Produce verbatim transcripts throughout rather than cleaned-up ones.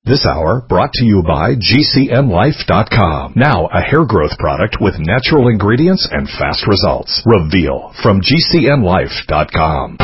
This hour brought to you by G C N Life dot com. Now a hair growth product with natural ingredients and fast results. Reveal from G C N Life dot com.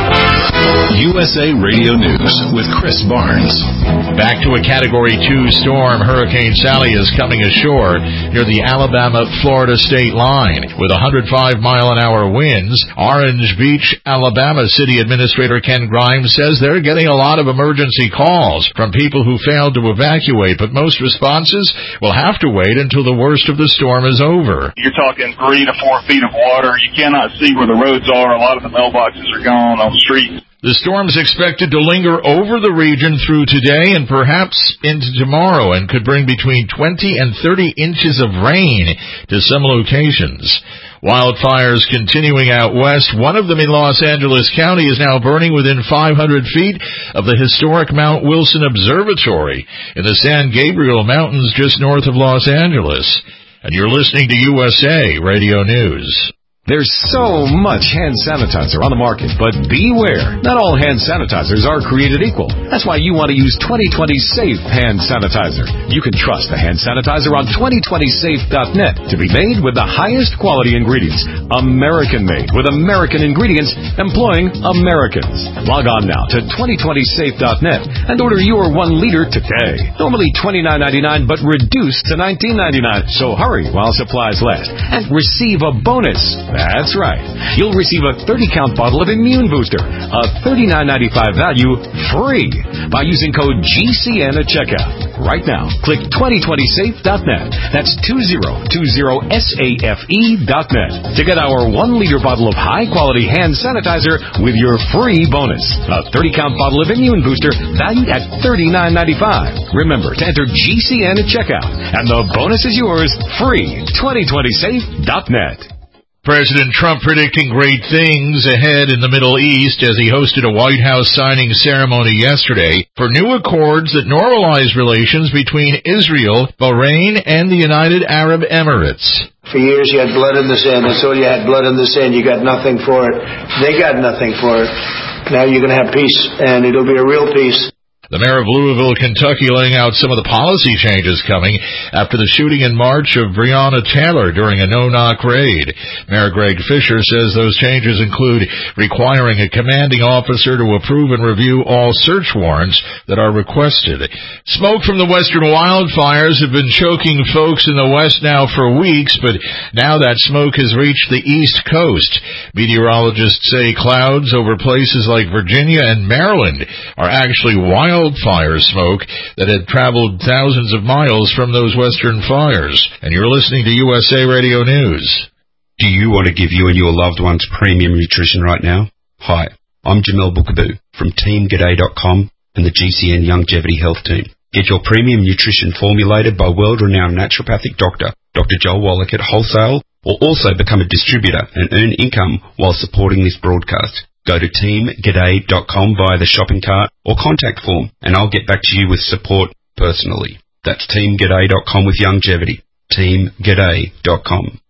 U S A Radio News with Chris Barnes. Back to a Category two storm. Hurricane Sally is coming ashore near the Alabama-Florida state line with one hundred five mile an hour winds. Orange Beach, Alabama City Administrator Ken Grimes says they're getting a lot of emergency calls from people who failed to evacuate, but most responses will have to wait until the worst of the storm is over. You're talking three to four feet of water. You cannot see where the roads are. A lot of the mailboxes are gone on the streets. The storm's expected to linger over the region through today and perhaps into tomorrow and could bring between twenty and thirty inches of rain to some locations. Wildfires continuing out west. One of them in Los Angeles County is now burning within five hundred feet of the historic Mount Wilson Observatory in the San Gabriel Mountains just north of Los Angeles. And you're listening to U S A Radio News. There's so much hand sanitizer on the market, but beware. Not all hand sanitizers are created equal. That's why you want to use twenty twenty Safe Hand Sanitizer. You can trust the hand sanitizer on twenty twenty safe dot net to be made with the highest quality ingredients. American-made with American ingredients employing Americans. Log on now to twenty twenty safe dot net and order your one liter today. Normally twenty-nine ninety-nine, but reduced to nineteen ninety-nine. So hurry while supplies last and receive a bonus. That's right. You'll receive a thirty count bottle of Immune Booster, a thirty-nine ninety-five value, free by using code G C N at checkout. Right now, click twenty twenty safe dot net. That's twenty twenty safe dot net to get our one liter bottle of high-quality hand sanitizer with your free bonus. A thirty count bottle of Immune Booster valued at thirty-nine ninety-five. Remember to enter G C N at checkout, and the bonus is yours free. twenty twenty safe dot net. President Trump predicting great things ahead in the Middle East as he hosted a White House signing ceremony yesterday for new accords that normalize relations between Israel, Bahrain, and the United Arab Emirates. For years you had blood in the sand. That's all you had, blood in the sand. You got nothing for it. They got nothing for it. Now you're going to have peace, and it'll be a real peace. The mayor of Louisville, Kentucky, laying out some of the policy changes coming after the shooting in March of Breonna Taylor during a no-knock raid. Mayor Greg Fisher says those changes include requiring a commanding officer to approve and review all search warrants that are requested. Smoke from the western wildfires have been choking folks in the west now for weeks, but now that smoke has reached the east coast. Meteorologists say clouds over places like Virginia and Maryland are actually wild wildfire smoke that had traveled thousands of miles from those western fires. And you're listening to U S A Radio News. Do you want to give you and your loved ones premium nutrition right now? Hi, I'm Jamel Bookaboo from Team G'day dot com and the G C N Longevity Health Team. Get your premium nutrition formulated by world-renowned naturopathic doctor, Doctor Joel Wallach at wholesale, or also become a distributor and earn income while supporting this broadcast. Go to Team G'day dot com via the shopping cart or contact form, and I'll get back to you with support personally. That's Team G'day dot com with longevity. Team G'day dot com.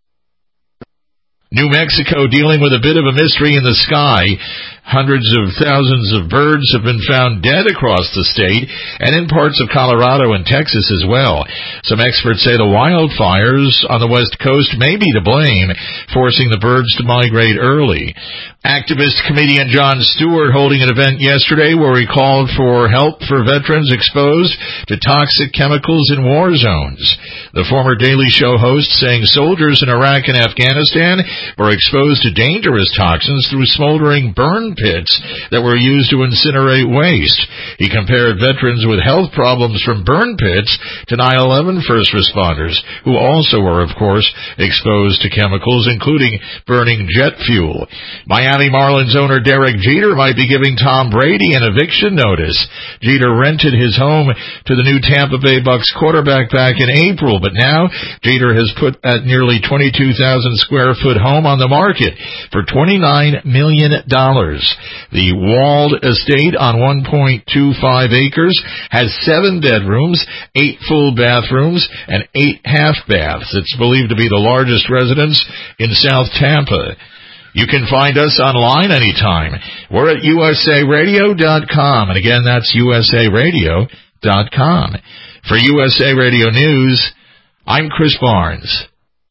New Mexico dealing with a bit of a mystery in the sky. Hundreds of thousands of birds have been found dead across the state and in parts of Colorado and Texas as well. Some experts say the wildfires on the west coast may be to blame, forcing the birds to migrate early. Activist comedian Jon Stewart holding an event yesterday where he called for help for veterans exposed to toxic chemicals in war zones. The former Daily Show host saying soldiers in Iraq and Afghanistan were exposed to dangerous toxins through smoldering burn pits that were used to incinerate waste. He compared veterans with health problems from burn pits to nine eleven first responders, who also were, of course, exposed to chemicals, including burning jet fuel. Miami Marlins owner Derek Jeter might be giving Tom Brady an eviction notice. Jeter rented his home to the new Tampa Bay Bucks quarterback back in April, but now Jeter has put that nearly twenty-two thousand square foot home on the market for twenty-nine million dollars. The walled estate on one point two five acres has seven bedrooms, eight full bathrooms, and eight half baths. It's believed to be the largest residence in South Tampa. You can find us online anytime. We're at U S A radio dot com, and again, that's U S A radio dot com. For U S A Radio News, I'm Chris Barnes.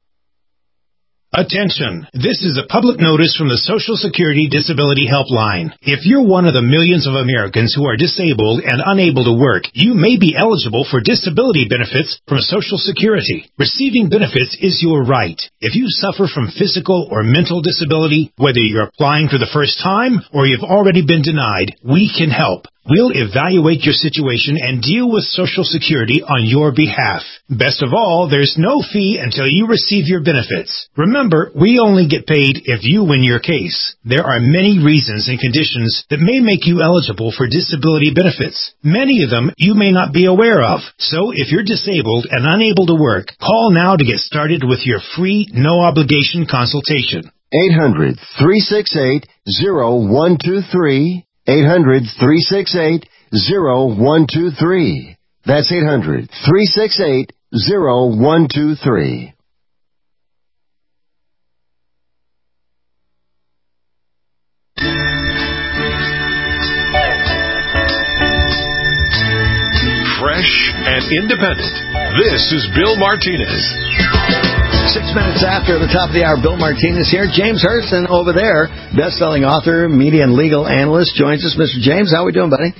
Attention! This is a public notice from the Social Security Disability Helpline. If you're one of the millions of Americans who are disabled and unable to work, you may be eligible for disability benefits from Social Security. Receiving benefits is your right. If you suffer from physical or mental disability, whether you're applying for the first time or you've already been denied, we can help. We'll evaluate your situation and deal with Social Security on your behalf. Best of all, there's no fee until you receive your benefits. Remember, we only get paid if you win your case. There are many reasons and conditions that may make you eligible for disability benefits. Many of them you may not be aware of. So if you're disabled and unable to work, call now to get started with your free, no-obligation consultation. eight hundred, three six eight, zero one two three. eight hundred, three six eight, zero one two three. That's eight hundred, three six eight, zero one two three. Fresh and independent. This is Bill Martinez. Six minutes after the top of the hour, Bill Martinez here. James Hurston over there, best-selling author, media and legal analyst, joins us. Mister James, how are we doing, buddy?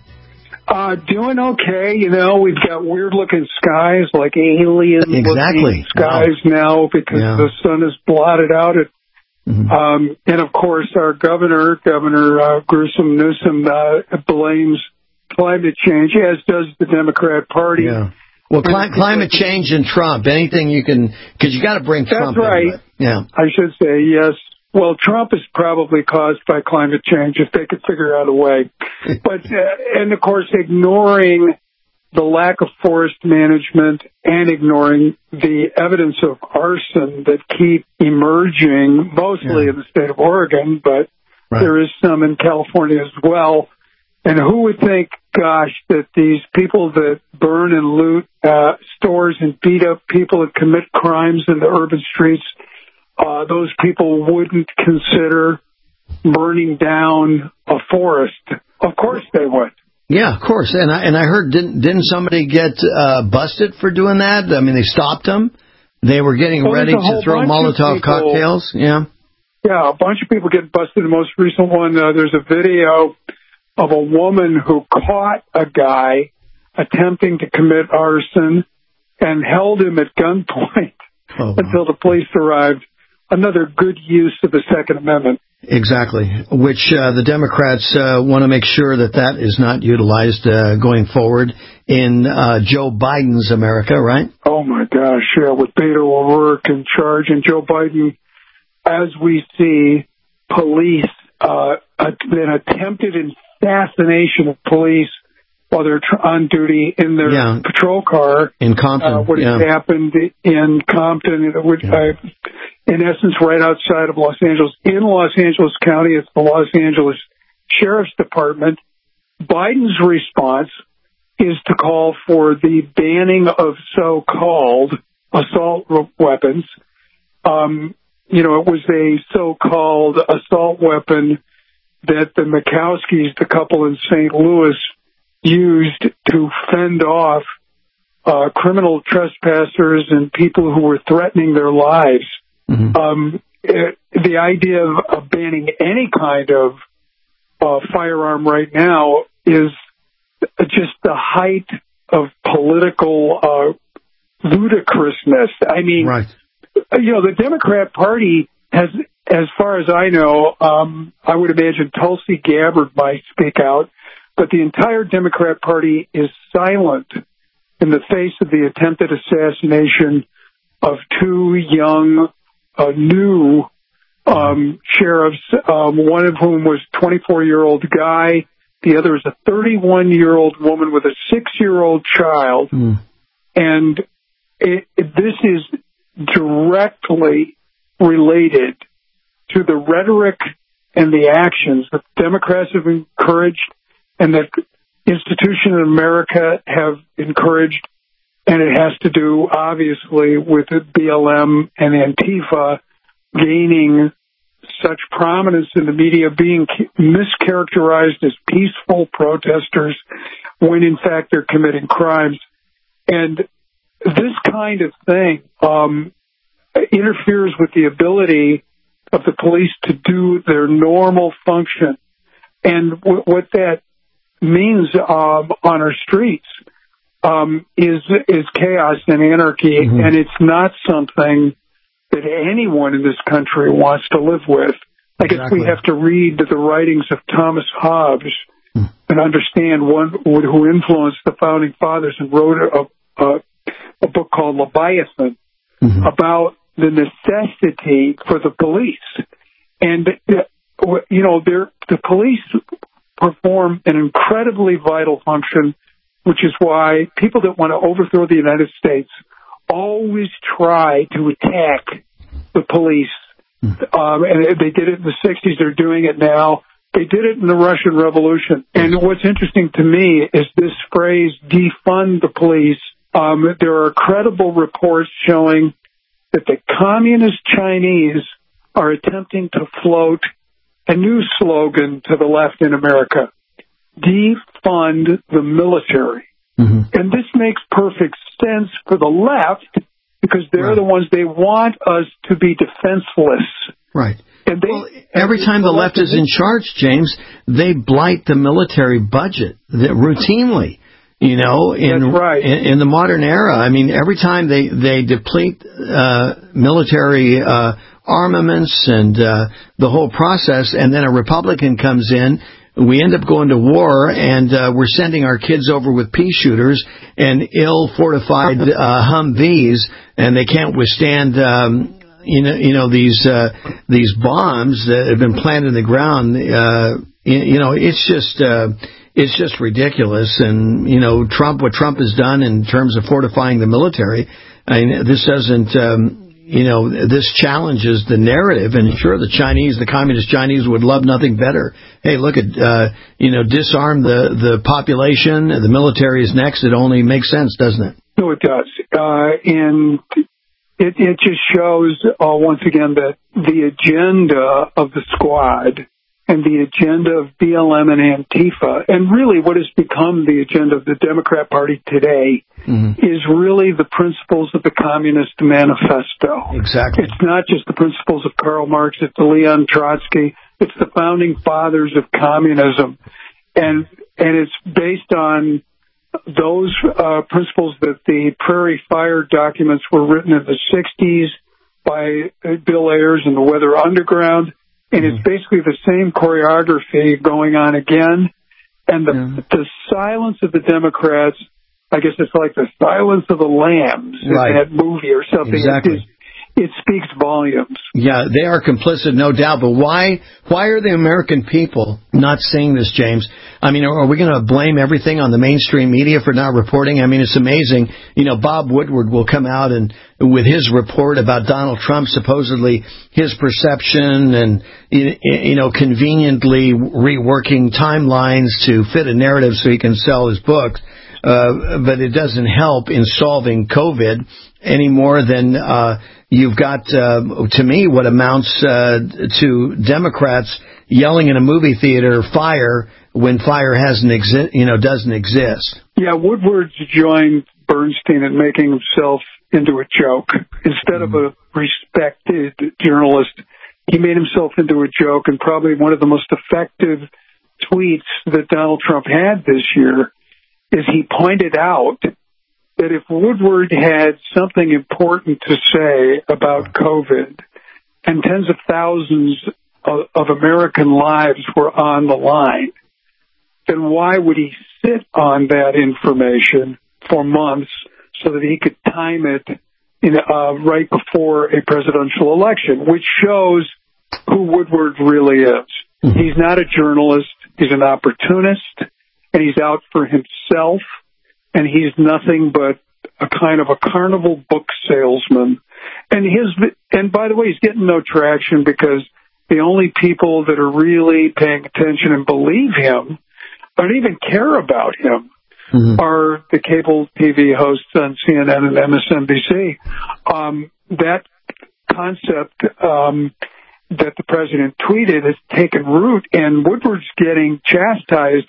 Uh, doing okay. You know, we've got weird-looking skies, like alien-looking exactly. skies wow. now because yeah. the sun is blotted out. It, mm-hmm. um, and, of course, our governor, Governor uh, Gruesome Newsom, uh, blames climate change, as does the Democrat Party. Yeah. Well, cli- climate change and Trump, anything you can, because you got to bring Trump That's right. into it. Yeah. I should say, yes. Well, Trump is probably caused by climate change if they could figure out a way. But, uh, and of course, ignoring the lack of forest management and ignoring the evidence of arson that keep emerging, mostly yeah. in the state of Oregon, but right. there is some in California as well. And who would think, gosh, that these people that burn and loot uh, stores and beat up people that commit crimes in the urban streets, uh, those people wouldn't consider burning down a forest? Of course they would. Yeah, of course. And I and I heard, didn't didn't somebody get uh, busted for doing that? I mean, they stopped them. They were getting well, ready to throw Molotov people, cocktails. Yeah. Yeah, a bunch of people get busted. The most recent one, uh, there's a video of a woman who caught a guy attempting to commit arson and held him at gunpoint oh, until the police arrived. Another good use of the Second Amendment. Exactly, which uh, the Democrats uh, want to make sure that that is not utilized uh, going forward in uh, Joe Biden's America, right? Oh, my gosh, yeah, with Beto O'Rourke in charge. And Joe Biden, as we see, police, uh, an attempted assassination of police while they're on duty in their yeah. patrol car. In Compton. Uh, what yeah. has happened in Compton, which, yeah. uh, in essence, right outside of Los Angeles. In Los Angeles County, it's the Los Angeles Sheriff's Department. Biden's response is to call for the banning of so-called assault weapons. Um, you know, it was a so-called assault weapon that the Mikowskis, the couple in Saint Louis, used to fend off uh, criminal trespassers and people who were threatening their lives. Mm-hmm. Um, it, the idea of, of banning any kind of uh, firearm right now is just the height of political uh, ludicrousness. I mean, right. you know, the Democrat Party has, as far as I know, um, I would imagine Tulsi Gabbard might speak out, but the entire Democrat Party is silent in the face of the attempted assassination of two young, uh, new um, sheriffs, um, one of whom was a twenty-four-year-old guy. The other is a thirty-one-year-old woman with a six-year-old child. Mm. And it, it, this is directly related to the rhetoric and the actions that Democrats have encouraged and that institutions in America have encouraged. And it has to do, obviously, with the B L M and Antifa gaining such prominence in the media, being mischaracterized as peaceful protesters when, in fact, they're committing crimes. And this kind of thing um, interferes with the ability of the police to do their normal function. And w- what that means um, on our streets um, is is chaos and anarchy, mm-hmm. and it's not something that anyone in this country wants to live with. I guess exactly. we have to read the writings of Thomas Hobbes mm. and understand one who influenced the Founding Fathers and wrote a, a, a book called Leviathan mm-hmm. about the necessity for the police. And, you know, the police perform an incredibly vital function, which is why people that want to overthrow the United States always try to attack the police. Um, and they did it in the sixties. They're doing it now. They did it in the Russian Revolution. And what's interesting to me is this phrase, defund the police. Um, there are credible reports showing that the communist Chinese are attempting to float a new slogan to the left in America: defund the military. Mm-hmm. And this makes perfect sense for the left because they're right. the ones, they want us to be defenseless. Right. And they, well, every time the left is in charge, James, they blight the military budget routinely. You know, in, That's right. in in the modern era, I mean, every time they they deplete uh, military uh, armaments and uh, the whole process, and then a Republican comes in, we end up going to war, and uh, we're sending our kids over with pea shooters and ill-fortified uh, Humvees, and they can't withstand, um, you know, you know these uh, these bombs that have been planted in the ground. Uh, you know, it's just uh, it's just ridiculous. And you know, Trump, what Trump has done in terms of fortifying the military, I mean, this doesn't. Um, You know, this challenges the narrative, and sure, the Chinese, the communist Chinese would love nothing better. Hey, look at, uh, you know, disarm the, the population, the military is next. It only makes sense, doesn't it? No, it does. Uh, and it, it just shows, uh, once again, that the agenda of the squad and the agenda of B L M and Antifa, and really what has become the agenda of the Democrat Party today, mm-hmm. is really the principles of the Communist Manifesto. Exactly. It's not just the principles of Karl Marx, it's the Leon Trotsky, it's the founding fathers of communism. And and it's based on those uh, principles that the Prairie Fire documents were written in the sixties by Bill Ayers and the Weather Underground. And it's basically the same choreography going on again. And the, yeah. the silence of the Democrats, I guess it's like the silence of the lambs right. in that movie or something. Exactly. It, it speaks volumes. Yeah, they are complicit, no doubt. But why why are the American people not seeing this, James? I mean, are, are we going to blame everything on the mainstream media for not reporting? I mean, it's amazing. You know, Bob Woodward will come out and with his report about Donald Trump, supposedly his perception and, you know, conveniently reworking timelines to fit a narrative so he can sell his books. Uh, but it doesn't help in solving COVID any more than uh, you've got, uh, to me, what amounts uh, to Democrats yelling in a movie theater, fire, when fire hasn't exi- you know, doesn't exist. Yeah, Woodward's joined Bernstein in making himself into a joke. Instead mm-hmm. of a respected journalist, he made himself into a joke, and probably one of the most effective tweets that Donald Trump had this year is he pointed out that if Woodward had something important to say about COVID and tens of thousands of, of American lives were on the line, then why would he sit on that information for months so that he could time it in, uh, right before a presidential election, which shows who Woodward really is. Mm-hmm. He's not a journalist. He's an opportunist, and he's out for himself, and he's nothing but a kind of a carnival book salesman. And his, and by the way, he's getting no traction because the only people that are really paying attention and believe him, don't even care about him, mm-hmm. are the cable T V hosts on C N N and M S N B C. Um, that concept um, that the president tweeted has taken root, and Woodward's getting chastised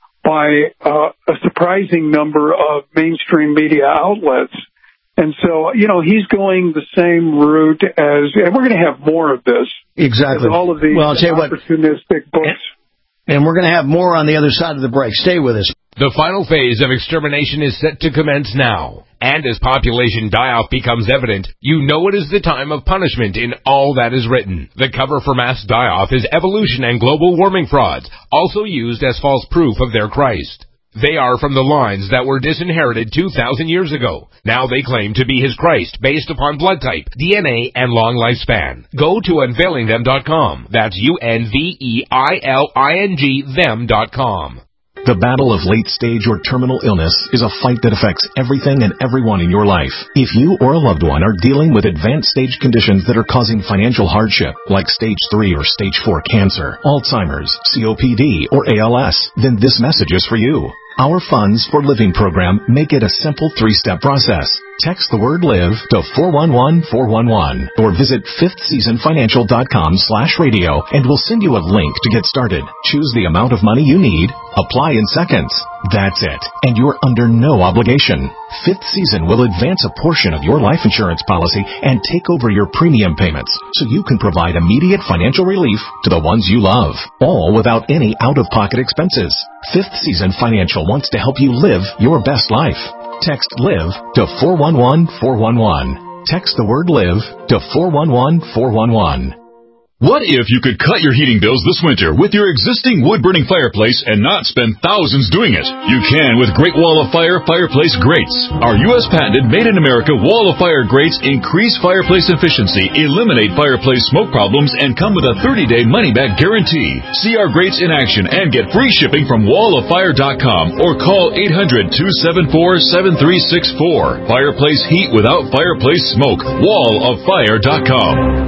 by uh, a surprising number of mainstream media outlets. And so, you know, he's going the same route as, and we're going to have more of this. Exactly. All of these well, I'll tell you opportunistic what, books. And we're going to have more on the other side of the break. Stay with us. The final phase of extermination is set to commence now. And as population die-off becomes evident, you know it is the time of punishment in all that is written. The cover for mass die-off is evolution and global warming frauds, also used as false proof of their Christ. They are from the lines that were disinherited two thousand years ago. Now they claim to be his Christ based upon blood type, D N A, and long lifespan. Go to unveiling them dot com. That's U N V E I L I N G them dot com. The battle of late-stage or terminal illness is a fight that affects everything and everyone in your life. If you or a loved one are dealing with advanced stage conditions that are causing financial hardship, like stage three or stage four cancer, Alzheimer's, C O P D, or A L S, then this message is for you. Our Funds for Living program make it a simple three-step process. Text the word LIVE to four one one four one one or visit fifth season financial dot com slash radio and we'll send you a link to get started. Choose the amount of money you need. Apply in seconds. That's it. And you're under no obligation. Fifth Season will advance a portion of your life insurance policy and take over your premium payments so you can provide immediate financial relief to the ones you love, all without any out-of-pocket expenses. Fifth Season Financial wants to help you live your best life. Text LIVE to four one one four one one. Text the word LIVE to four one one four one one. What if you could cut your heating bills this winter with your existing wood-burning fireplace and not spend thousands doing it? You can with Great Wall of Fire fireplace grates. Our U S patented made-in-America Wall of Fire grates increase fireplace efficiency, eliminate fireplace smoke problems, and come with a thirty-day money-back guarantee. See our grates in action and get free shipping from wall of fire dot com or call eight hundred two seven four seven three six four. Fireplace heat without fireplace smoke. wall of fire dot com.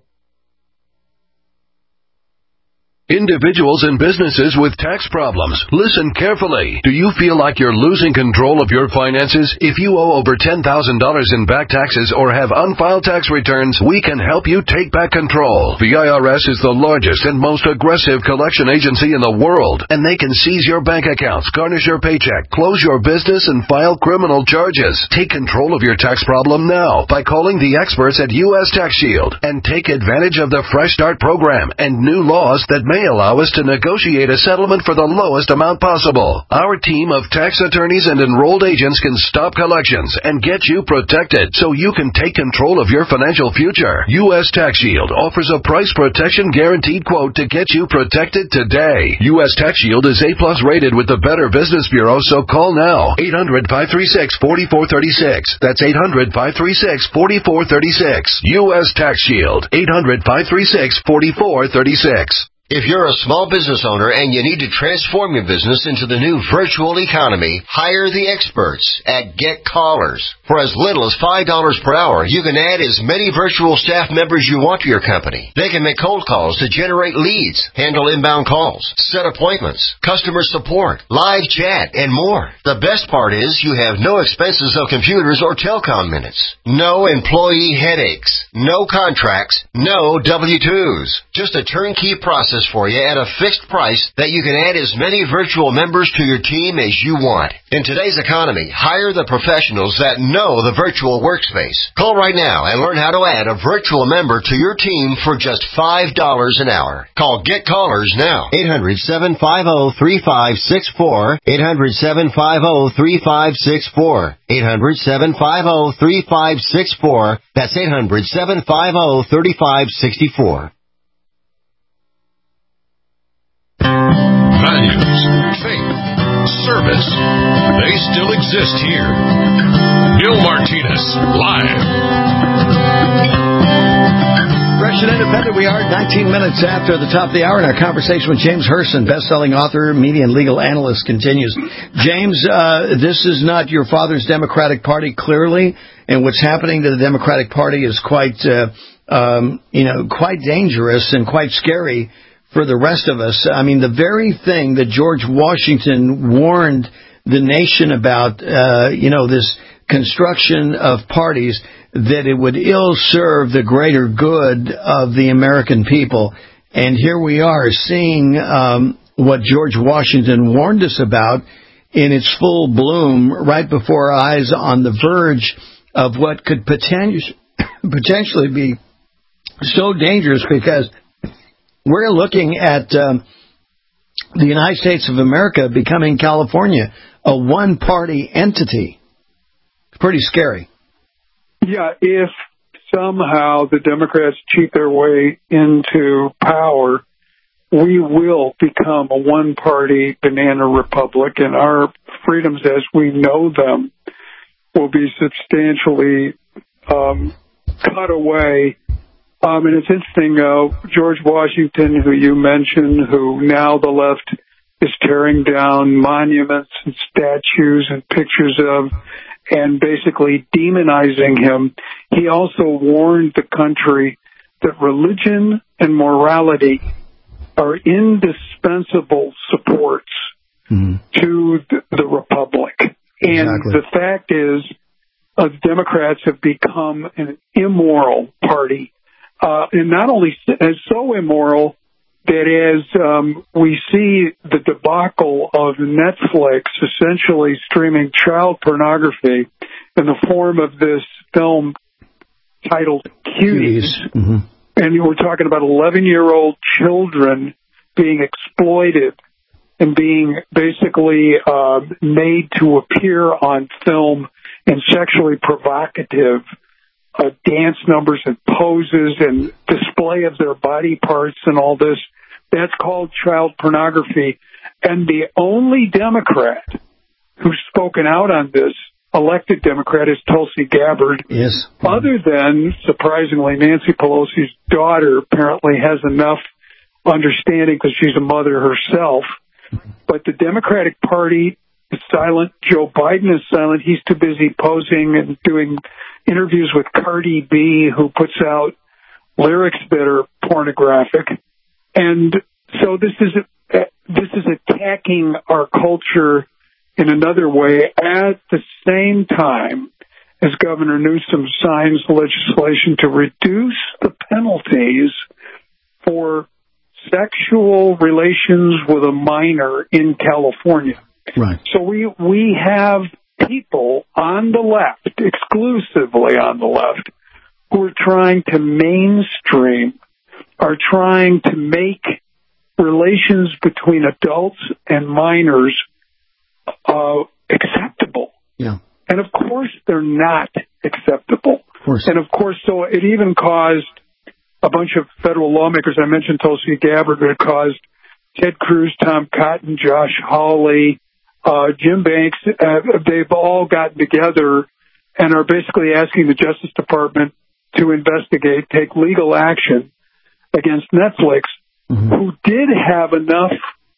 Individuals and businesses with tax problems, listen carefully. Do you feel like you're losing control of your finances? If you owe over ten thousand dollars in back taxes or have unfiled tax returns, we can help you take back control. The I R S is the largest and most aggressive collection agency in the world, and they can seize your bank accounts, garnish your paycheck, close your business, and file criminal charges. Take control of your tax problem now by calling the experts at U S Tax Shield and take advantage of the Fresh Start program and new laws that may may allow us to negotiate a settlement for the lowest amount possible. Our team of tax attorneys and enrolled agents can stop collections and get you protected so you can take control of your financial future. U S Tax Shield offers a price protection guaranteed quote to get you protected today. U S Tax Shield is A plus rated with the Better Business Bureau, so call now. eight hundred five three six four four three six. That's eight hundred five three six four four three six. U S Tax Shield. eight hundred five three six four four three six. If you're a small business owner and you need to transform your business into the new virtual economy, hire the experts at Get Callers. For as little as five dollars per hour, you can add as many virtual staff members you want to your company. They can make cold calls to generate leads, handle inbound calls, set appointments, customer support, live chat, and more. The best part is you have no expenses of computers or telecom minutes. No employee headaches. No contracts. No W two's. Just a turnkey process for you at a fixed price that you can add as many virtual members to your team as you want. In today's economy, hire the professionals that know the virtual workspace. Call right now and learn how to add a virtual member to your team for just five dollars an hour. Call Get Callers now. eight hundred seven five zero three five six four. eight hundred seven five zero three five six four. eight hundred seven five zero three five six four. That's eight hundred seven five zero three five six four. Values, faith, service, they still exist here. Bill Martinez, live. Fresh and independent, we are nineteen minutes after the top of the hour, and our conversation with James Herson, best-selling author, media and legal analyst, continues. James, uh, this is not your father's Democratic Party, clearly, and what's happening to the Democratic Party is quite, uh, um, you know, quite dangerous and quite scary for the rest of us. I mean, the very thing that George Washington warned the nation about, uh, you know, this construction of parties that it would ill serve the greater good of the American people. And here we are seeing um, what George Washington warned us about in its full bloom right before our eyes, on the verge of what could potentially potentially be so dangerous, because we're looking at um, the United States of America becoming California, a one-party entity. It's pretty scary. Yeah, if somehow the Democrats cheat their way into power, we will become a one-party banana republic, and our freedoms as we know them will be substantially um, cut away. Um, and it's interesting, uh, George Washington, who you mentioned, who now the left is tearing down monuments and statues and pictures of, and basically demonizing him. He also warned the country that religion and morality are indispensable supports mm-hmm. to the, the republic. And exactly. The fact is, uh, Democrats have become an immoral party. Uh, and not only as so immoral that as um, we see the debacle of Netflix essentially streaming child pornography in the form of this film titled Cuties, mm-hmm. and you were talking about eleven-year-old children being exploited and being basically uh, made to appear on film in sexually provocative uh, dance numbers and poses and display of their body parts and all this. That's called child pornography. And the only Democrat who's spoken out on this, elected Democrat, is Tulsi Gabbard. Yes. Other than, surprisingly, Nancy Pelosi's daughter apparently has enough understanding because she's a mother herself. But the Democratic Party is silent. Joe Biden is silent. He's too busy posing and doing interviews with Cardi B, who puts out lyrics that are pornographic. And so this is this is attacking our culture in another way at the same time as Governor Newsom signs legislation to reduce the penalties for sexual relations with a minor in California. Right. So we we have people on the left, exclusively on the left, who are trying to mainstream, are trying to make relations between adults and minors uh, acceptable. Yeah. And of course they're not acceptable. Of course. And of course, so it even caused a bunch of federal lawmakers, I mentioned Tulsi Gabbard, but it caused Ted Cruz, Tom Cotton, Josh Hawley, uh, Jim Banks, uh, they've all gotten together and are basically asking the Justice Department to investigate, take legal action against Netflix, mm-hmm. who did have enough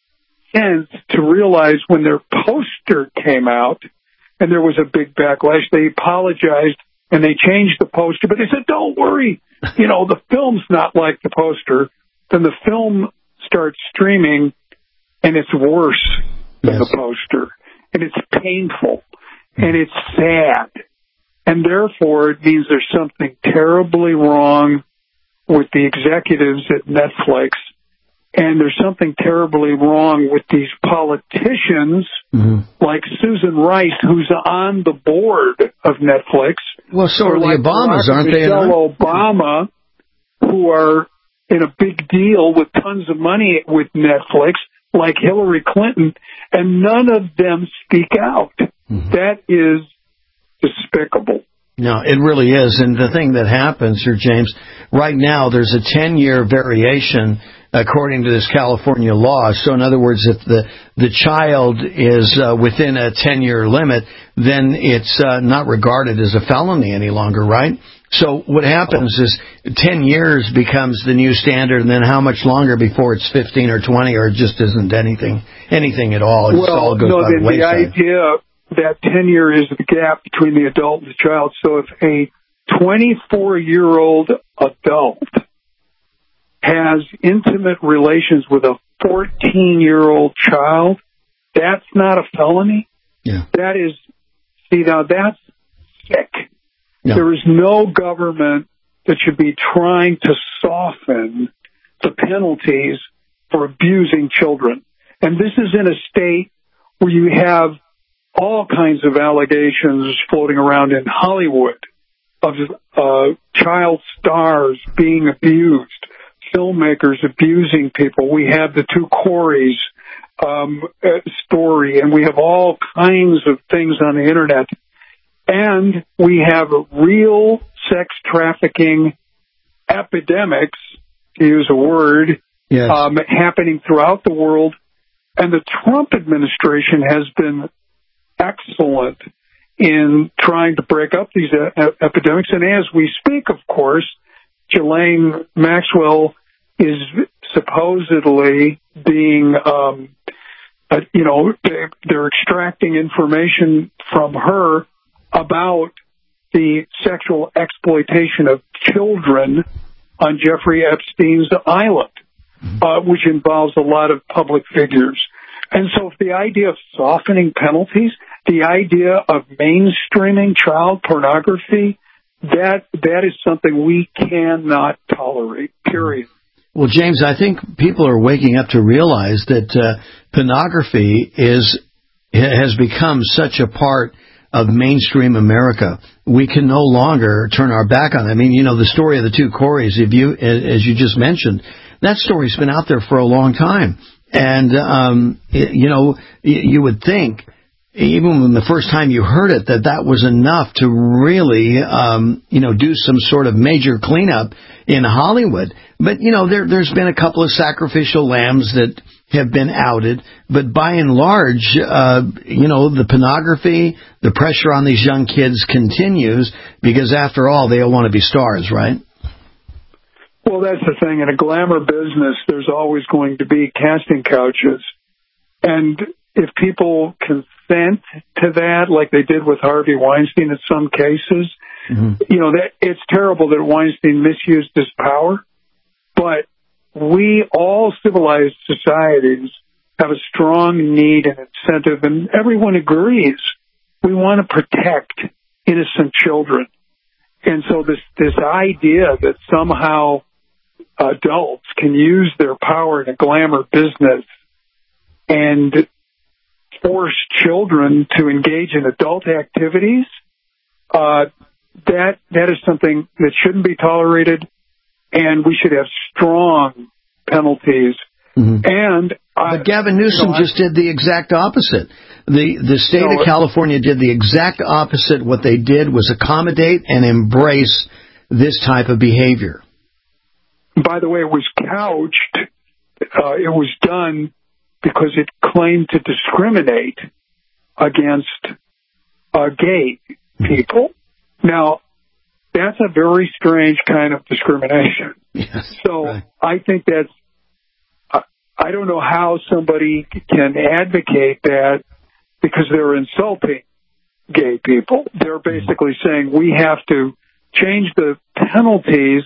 sense to realize when their poster came out and there was a big backlash, they apologized and they changed the poster, but they said, don't worry, you know, the film's not like the poster. Then the film starts streaming and it's worse than yes. the poster. And it's painful and it's sad. And therefore it means there's something terribly wrong with the executives at Netflix, and there's something terribly wrong with these politicians mm-hmm. like Susan Rice, who's on the board of Netflix. Well, so are like the Obamas, aren't they? Michelle Obama, who are in a big deal with tons of money with Netflix, like Hillary Clinton, and none of them speak out. Mm-hmm. That is despicable. No, it really is. And the thing that happens here, James, right now there's a ten-year variation according to this California law. So in other words, if the, the child is uh, within a ten-year limit, then it's uh, not regarded as a felony any longer, right? So what happens is ten years becomes the new standard, and then how much longer before it's fifteen or twenty, or it just isn't anything anything at all? It well, all goes no, by the the, the idea that ten year is the gap between the adult and the child. So if a twenty-four-year-old adult has intimate relations with a fourteen-year-old child, that's not a felony? Yeah. That is, see, now that's sick. No. There is no government that should be trying to soften the penalties for abusing children. And this is in a state where you have all kinds of allegations floating around in Hollywood of uh, child stars being abused, filmmakers abusing people. We have the two Coreys um, story, and we have all kinds of things on the Internet. And we have real sex trafficking epidemics, to use a word, yes. um, happening throughout the world. And the Trump administration has been excellent in trying to break up these uh, epidemics. And as we speak, of course, Ghislaine Maxwell is supposedly being, um, uh, you know, they're, they're extracting information from her about the sexual exploitation of children on Jeffrey Epstein's island, uh, which involves a lot of public figures. And so the idea of softening penalties, the idea of mainstreaming child pornography, that that is something we cannot tolerate, period. Well, James, I think people are waking up to realize that uh, pornography is has become such a part of mainstream America. We can no longer turn our back on it. I mean, you know, the story of the two Coreys, if you, as you just mentioned, that story's been out there for a long time. And, um, it, you know, you would think, even when the first time you heard it, that that was enough to really, um, you know, do some sort of major cleanup in Hollywood. But, you know, there, there's been a couple of sacrificial lambs that have been outed. But by and large, uh, you know, the pornography, the pressure on these young kids continues because, after all, they all want to be stars, right? Well, that's the thing. In a glamour business, there's always going to be casting couches. And if people consent to that, like they did with Harvey Weinstein in some cases, mm-hmm. you know, that it's terrible that Weinstein misused his power. But we, all civilized societies, have a strong need and incentive, and everyone agrees. We want to protect innocent children. And so this, this idea that somehow adults can use their power in a glamour business and force children to engage in adult activities, uh, that that is something that shouldn't be tolerated, and we should have strong penalties. Mm-hmm. And uh, but Gavin Newsom you know, just did the exact opposite. The the state you know, of California did the exact opposite. What they did was accommodate and embrace this type of behavior. By the way, it was couched, uh, it was done because it claimed to discriminate against uh, gay people. Now, that's a very strange kind of discrimination. Yes, so right. I think that's, uh, I don't know how somebody can advocate that because they're insulting gay people. They're basically saying we have to change the penalties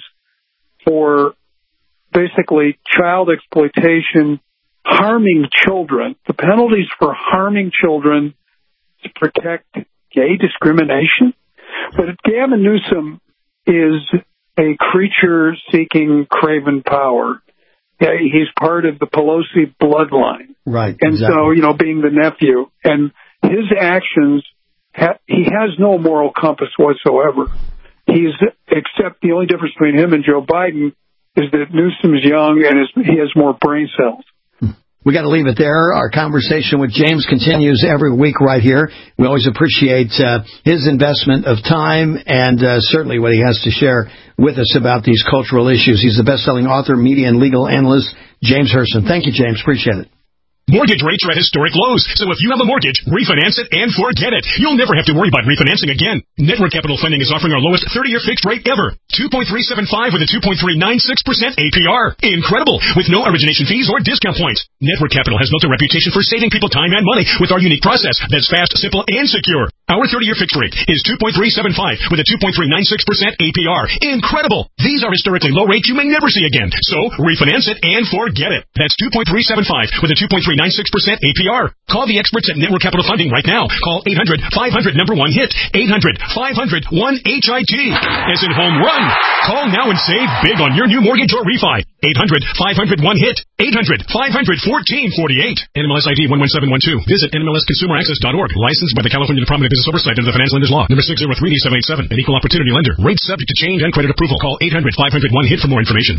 for basically child exploitation, harming children. The penalties for harming children to protect gay discrimination. But Gavin Newsom is a creature seeking craven power. He's part of the Pelosi bloodline. Right. And exactly. so, you know, being the nephew, and his actions, ha- he has no moral compass whatsoever. He's, except the only difference between him and Joe Biden is that Newsom's young and is, he has more brain cells. We got to leave it there. Our conversation with James continues every week right here. We always appreciate uh, his investment of time and uh, certainly what he has to share with us about these cultural issues. He's the best-selling author, media, and legal analyst, James Herson. Thank you, James. Appreciate it. Mortgage rates are at historic lows, so if you have a mortgage, refinance it and forget it. You'll never have to worry about refinancing again. Network Capital Funding is offering our lowest thirty-year fixed rate ever. two point three seven five with a two point three nine six percent A P R. Incredible! With no origination fees or discount points. Network Capital has built a reputation for saving people time and money with our unique process that's fast, simple, and secure. Our thirty-year fixed rate is two point three seven five with a two point three nine six percent A P R. Incredible! These are historically low rates you may never see again. So, refinance it and forget it. That's two point three seven five with a two point three nine six percent A P R. Call the experts at Network Capital Funding right now. Call eight hundred five hundred number one hit. eight hundred five hundred one H I T. As in home run. Call now and save big on your new mortgage or refi. eight hundred five hundred one hit. eight hundred five hundred fourteen forty-eight. N M L S I D one one seven one two. Visit N M L S consumer access dot org. Licensed by the California Department of Business Oversight under the Financial Lenders Law. Number six oh three D seven eight seven. An equal opportunity lender. Rates subject to change and credit approval. Call eight hundred five hundred one hit for more information.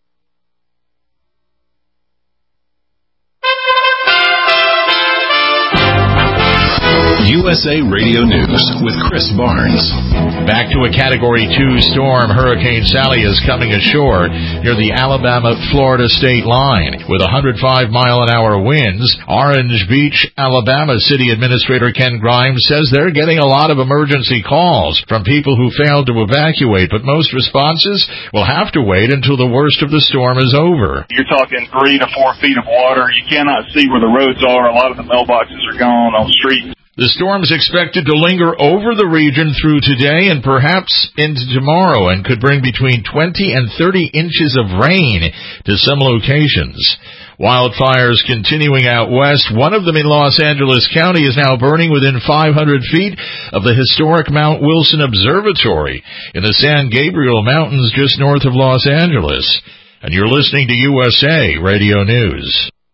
U S A Radio News with Chris Barnes. Back to a Category two storm. Hurricane Sally is coming ashore near the Alabama-Florida state line with one hundred five mile an hour winds. Orange Beach, Alabama City Administrator Ken Grimes says they're getting a lot of emergency calls from people who failed to evacuate, but most responses will have to wait until the worst of the storm is over. You're talking three to four feet of water. You cannot see where the roads are. A lot of the mailboxes are gone on the street. The storm's expected to linger over the region through today and perhaps into tomorrow and could bring between twenty and thirty inches of rain to some locations. Wildfires continuing out west. One of them in Los Angeles County is now burning within five hundred feet of the historic Mount Wilson Observatory in the San Gabriel Mountains just north of Los Angeles. And you're listening to U S A Radio News.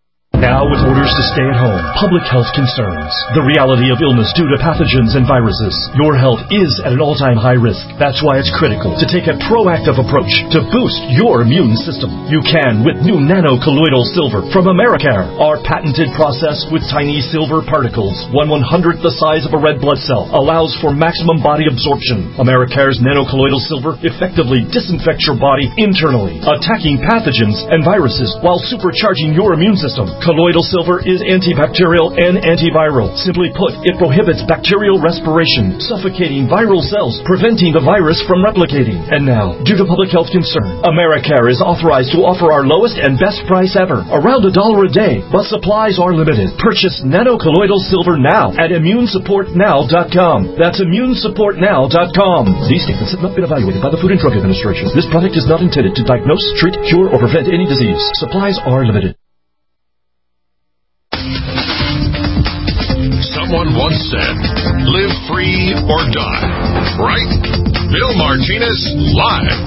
Now with orders to stay at home, public health concerns, the reality of illness due to pathogens and viruses, your health is at an all-time high risk. That's why it's critical to take a proactive approach to boost your immune system. You can with new nano-colloidal silver from Americare. Our patented process with tiny silver particles, one one-hundredth the size of a red blood cell, allows for maximum body absorption. Americare's nano-colloidal silver effectively disinfects your body internally, attacking pathogens and viruses while supercharging your immune system. Colloidal silver is antibacterial and antiviral. Simply put, it prohibits bacterial respiration, suffocating viral cells, preventing the virus from replicating. And now, due to public health concern, Americare is authorized to offer our lowest and best price ever, around a dollar a day, but supplies are limited. Purchase nano-colloidal silver now at immune support now dot com. That's immune support now dot com. These statements have not been evaluated by the Food and Drug Administration. This product is not intended to diagnose, treat, cure, or prevent any disease. Supplies are limited. Someone once said, live free or die. Right? Bill Martinez, live.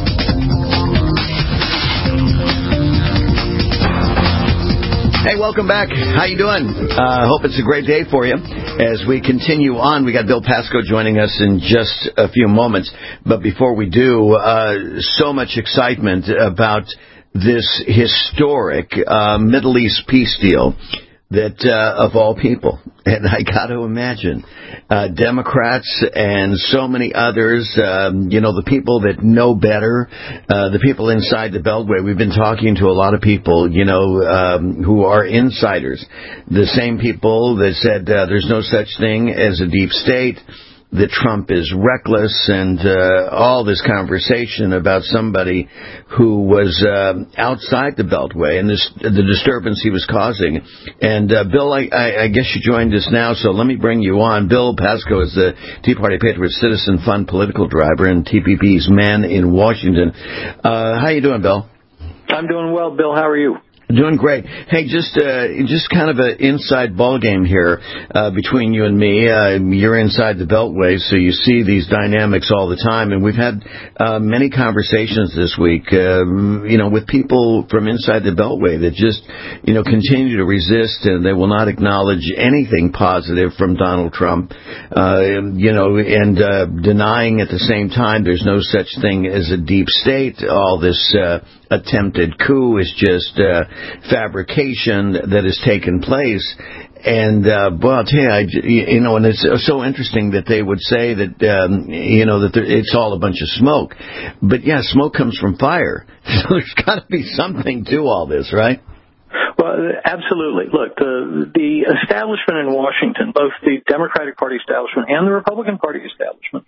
Hey, welcome back. How you doing? I uh, hope it's a great day for you. As we continue on, we got Bill Pasco joining us in just a few moments. But before we do, uh, so much excitement about this historic uh, Middle East peace deal that, uh, of all people, and I got to imagine, uh, Democrats and so many others, um, you know, the people that know better, uh, the people inside the Beltway. We've been talking to a lot of people, you know, um, who are insiders. The same people that said uh, there's no such thing as a deep state, that Trump is reckless, and uh, all this conversation about somebody who was uh, outside the Beltway and this, the disturbance he was causing. And, uh, Bill, I, I, I guess you joined us now, so let me bring you on. Bill Pasco is the Tea Party Patriot Citizen Fund political driver and T P P's man in Washington. Uh, how you doing, Bill? I'm doing well, Bill. How are you? Doing great. Hey, just uh, just kind of an inside ball game here uh, between you and me. Uh, you're inside the Beltway, so you see these dynamics all the time. And we've had uh, many conversations this week, uh, you know, with people from inside the Beltway that just, you know, continue to resist, and they will not acknowledge anything positive from Donald Trump, uh, you know, and uh, denying at the same time there's no such thing as a deep state. All this uh, attempted coup is just uh, fabrication that has taken place. And, uh, well, I'll tell you, I, you know, and it's so interesting that they would say that, um, you know, that there, it's all a bunch of smoke. But, yeah, smoke comes from fire. So there's got to be something to all this, right? Well, absolutely. Look, the, the establishment in Washington, both the Democratic Party establishment and the Republican Party establishment,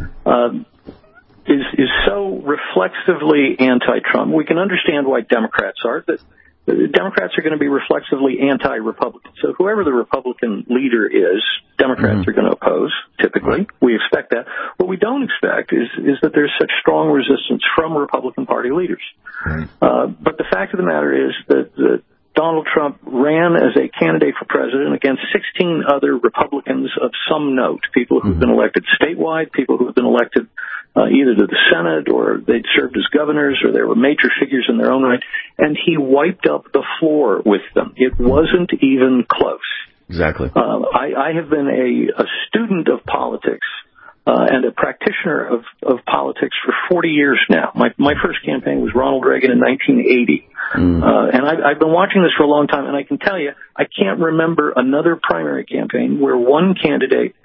um, is is so reflexively anti-Trump. We can understand why Democrats are. That Democrats are going to be reflexively anti-Republican. So whoever the Republican leader is, Democrats mm-hmm. are going to oppose, typically. We expect that. What we don't expect is, is that there's such strong resistance from Republican Party leaders. Right. Uh, but the fact of the matter is that, that Donald Trump ran as a candidate for president against sixteen other Republicans of some note, people who have been elected statewide, people who have been elected uh, either to the Senate or they'd served as governors or they were major figures in their own right, and he wiped up the floor with them. It wasn't even close. Exactly. Uh, I, I have been a, a student of politics Uh, and a practitioner of, of politics for forty years now. My my first campaign was Ronald Reagan in nineteen eighty. Mm. Uh, and I've, I've been watching this for a long time, and I can tell you, I can't remember another primary campaign where one candidate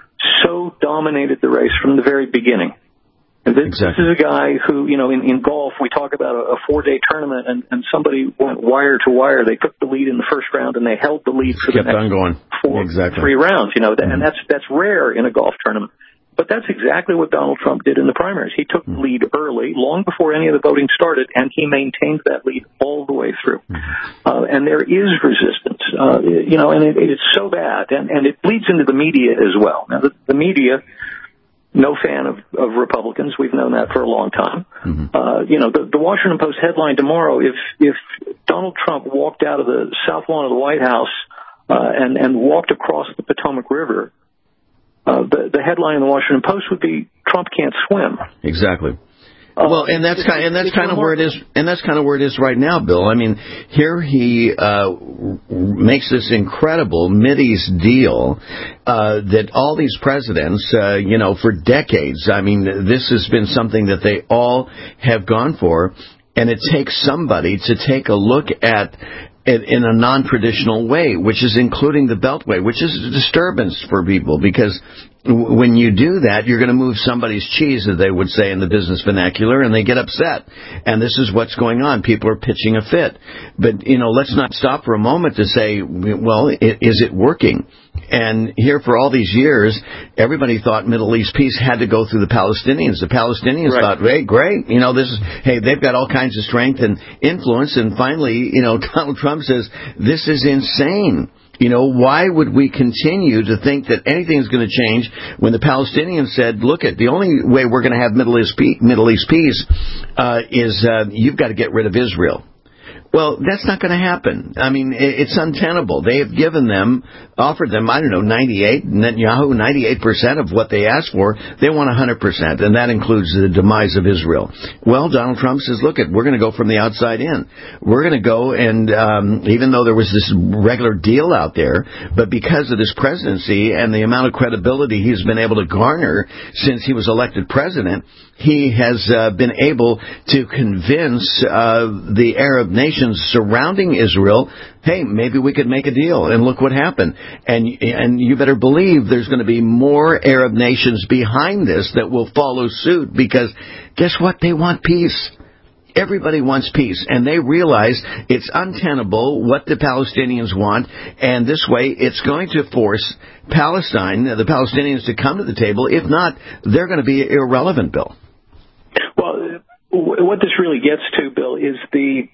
so dominated the race from the very beginning. And this, exactly. this is a guy who, you know, in, in golf, we talk about a, a four-day tournament, and, and somebody went wire to wire. They took the lead in the first round, and they held the lead for Kept the next on going. four, exactly. three rounds. You know, mm-hmm. and that's that's rare in a golf tournament. But that's exactly what Donald Trump did in the primaries. He took the lead early, long before any of the voting started, and he maintained that lead all the way through. Uh, and there is resistance, uh, you know, and it, it's so bad, and, and it bleeds into the media as well. Now, the, the media, no fan of, of Republicans. We've known that for a long time. Mm-hmm. Uh, you know, the, the Washington Post headline tomorrow, if, if Donald Trump walked out of the South Lawn of the White House uh, and, and walked across the Potomac River, Uh, the, the headline in the Washington Post would be Trump can't swim. Exactly. Uh, well, and that's kind, and that's kind of where it is, and that's kind of where it is right now, Bill. I mean, here he uh, makes this incredible Mideast deal uh, that all these presidents, uh, you know, for decades. I mean, this has been something that they all have gone for, and it takes somebody to take a look at. In a non-traditional way, which is including the Beltway, which is a disturbance for people, because when you do that, you're going to move somebody's cheese, as they would say in the business vernacular, and they get upset. And this is what's going on. People are pitching a fit. But, you know, let's not stop for a moment to say, well, is it working? And here for all these years, everybody thought Middle East peace had to go through the Palestinians. The Palestinians right. thought, hey, great, you know, this is, hey, they've got all kinds of strength and influence. And finally, you know, Donald Trump says, this is insane. You know, why would we continue to think that anything is going to change when the Palestinians said, look, at the only way we're going to have Middle East peace, Middle East peace uh, is uh, you've got to get rid of Israel. Well, that's not going to happen. I mean, it's untenable. They have given them, offered them, I don't know, ninety-eight, Netanyahu, ninety-eight percent of what they asked for. They want one hundred percent, and that includes the demise of Israel. Well, Donald Trump says, look, we're going to go from the outside in. We're going to go, and um, even though there was this regular deal out there, but because of this presidency and the amount of credibility he's been able to garner since he was elected president, he has uh, been able to convince uh, the Arab nations surrounding Israel, hey, maybe we could make a deal, and look what happened. And and you better believe there's going to be more Arab nations behind this that will follow suit, because guess what? They want peace. Everybody wants peace, and they realize it's untenable what the Palestinians want, and this way it's going to force Palestine, the Palestinians, to come to the table. If not, they're going to be irrelevant, Bill. Well, what this really gets to, Bill, is the,